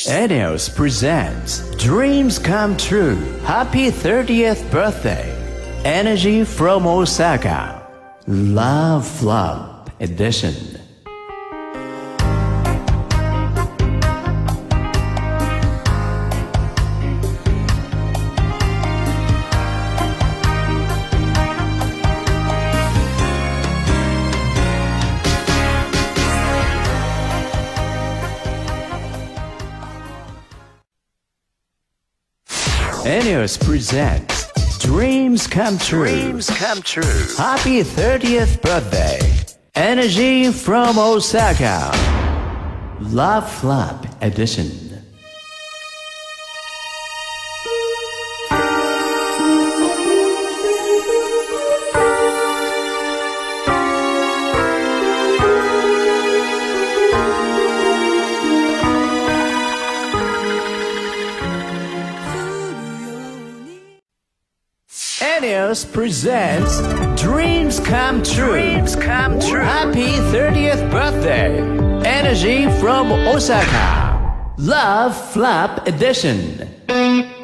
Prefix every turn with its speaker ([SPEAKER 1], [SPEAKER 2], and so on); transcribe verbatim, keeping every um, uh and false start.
[SPEAKER 1] Eneos presents Dreams Come True. Happy thirtieth birthday. Energy from Osaka. Love Flop Edition. Eneos presents Dreams Come True. Dreams Come True. Happy thirtieth birthday. Energy from Osaka. Love Flop Edition. Eneos presents Dreams Come True. Dreams Come True. Happy thirtieth birthday. Energy from Osaka. Love Flop Edition.